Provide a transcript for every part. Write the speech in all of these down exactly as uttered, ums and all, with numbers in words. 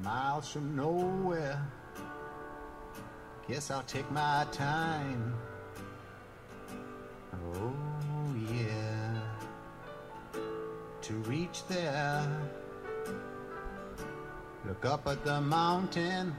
miles from nowhere. Guess I'll take my time. Oh yeah, to reach there. Look up at the mountain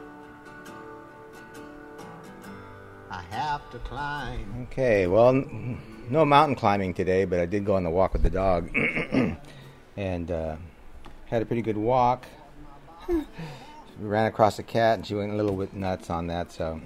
I have to climb. Okay, well, no mountain climbing today, but I did go on the walk with the dog. and uh, had a pretty good walk. We ran across a cat, and she went a little bit nuts on that, so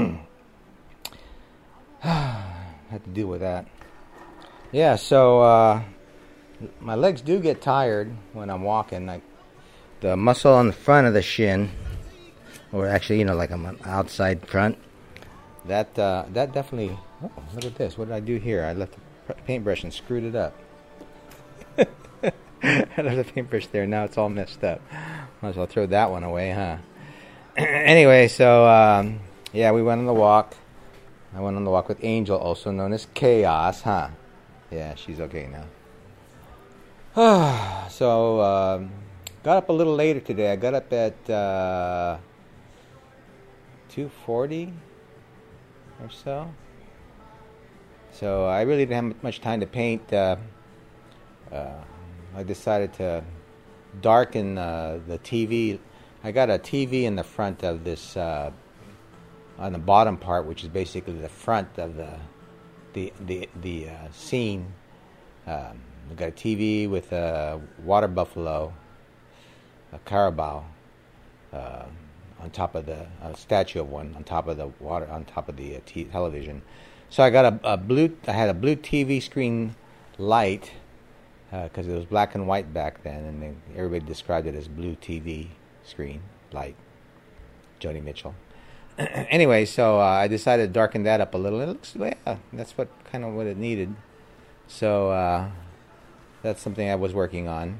had to deal with that. Yeah, so uh, my legs do get tired when I'm walking. Like the muscle on the front of the shin, or actually, you know, like I'm on outside front. That uh, that definitely. Oh, look at this! What did I do here? I left the paintbrush and screwed it up. I left the paintbrush there. Now it's all messed up. Might as well throw that one away, huh? Anyway, so um, yeah, we went on the walk. I went on the walk with Angel, also known as Chaos, huh? Yeah, she's okay now. so um, got up a little later today. I got up at uh, two forty or so. So I really didn't have much time to paint. Uh, uh, I decided to darken uh, the T V. I got a T V in the front of this, uh, on the bottom part, which is basically the front of the the the the uh, scene. Um, I got a T V with a water buffalo, a carabao, uh, on top of the a statue of one on top of the water on top of the uh, t- television. So I got a, a blue. I had a blue T V screen light. Because uh, it was black and white back then, and they, everybody described it as blue T V screen light. Joni Mitchell. Anyway, so uh, I decided to darken that up a little. It looks, yeah, that's what kind of what it needed. So uh, that's something I was working on.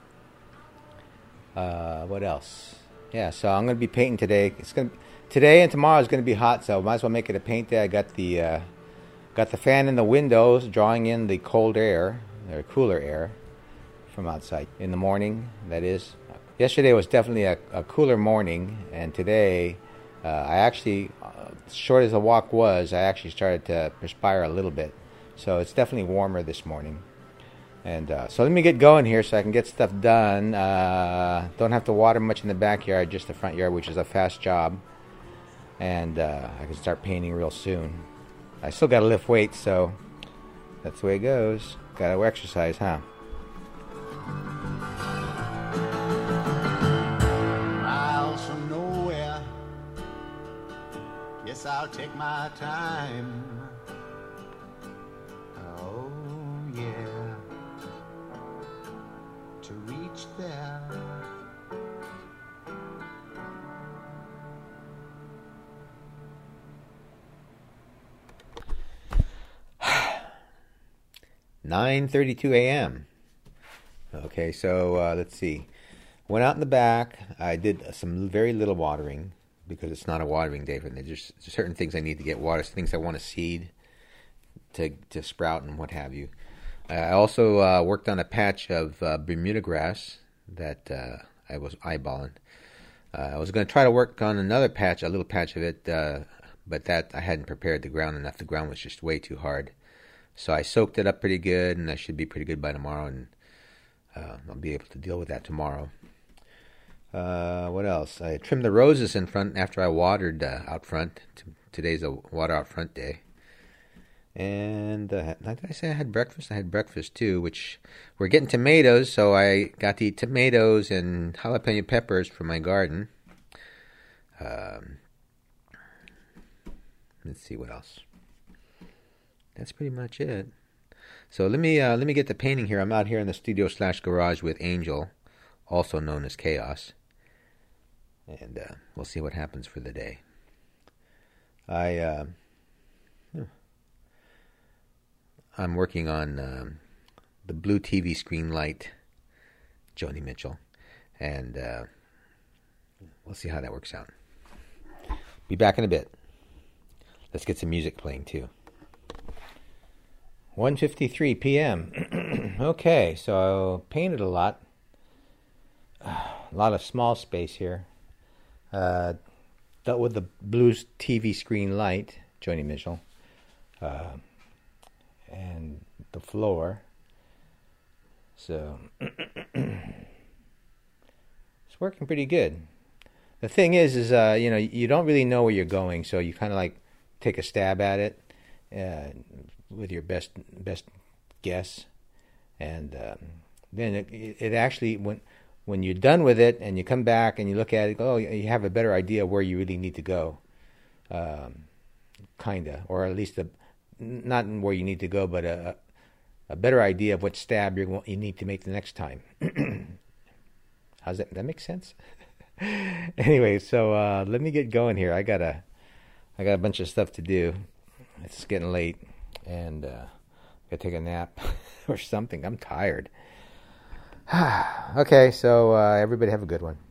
Uh, what else? Yeah, so I'm going to be painting today. It's going today and tomorrow is going to be hot, so might as well make it a paint day. I got the uh, got the fan in the windows, drawing in the cold air. Or cooler air from outside in the morning, that is. Yesterday was definitely a, a cooler morning, and today uh, I actually, uh, short as the walk was, I actually started to perspire a little bit. So it's definitely warmer this morning. And uh, so let me get going here so I can get stuff done. Uh, don't have to water much in the backyard, just the front yard, which is a fast job. And uh, I can start painting real soon. I still got to lift weights, so that's the way it goes. Gotta exercise, huh? Miles from nowhere. Guess I'll take my time. Oh yeah, to reach there. nine thirty-two a.m. Okay, so uh, let's see. Went out in the back. I did some very little watering because it's not a watering day for me. There's certain things I need to get water, things I want to seed to to sprout and what have you. I also uh, worked on a patch of uh, Bermuda grass that uh, I was eyeballing. Uh, I was going to try to work on another patch, a little patch of it, uh, but that I hadn't prepared the ground enough. The ground was just way too hard. So I soaked it up pretty good, and I should be pretty good by tomorrow, and uh, I'll be able to deal with that tomorrow. Uh, what else? I trimmed the roses in front after I watered uh, out front. T- today's a water out front day. And uh, did I say I had breakfast? I had breakfast too, which we're getting tomatoes, so I got to eat tomatoes and jalapeno peppers from my garden. Um, let's see what else. That's pretty much it. So let me uh, let me get the painting here. I'm out here in the studio slash garage with Angel, also known as Chaos, and uh, we'll see what happens for the day. I uh, I'm working on um, the blue T V screen light, Joni Mitchell, and uh, we'll see how that works out. Be back in a bit. Let's get some music playing too. one fifty-three p.m. Okay, so I painted a lot. a lot of small space here. Uh, dealt with the blue T V screen light, Joni Mitchell, uh, and the floor. So it's working pretty good. The thing is, is uh, you know, you don't really know where you're going, so you kind of like take a stab at it uh, with your best best guess, and um, then it, it actually when when you're done with it and you come back and you look at it, oh, you have a better idea where you really need to go, um, kinda, or at least a, not where you need to go, but a a better idea of what stab you you need to make the next time. How's that? That make sense? Anyway, so uh, let me get going here. I got a, I got a bunch of stuff to do. It's getting late, and uh, I gotta take a nap or something. I'm tired. Okay, so uh, everybody have a good one.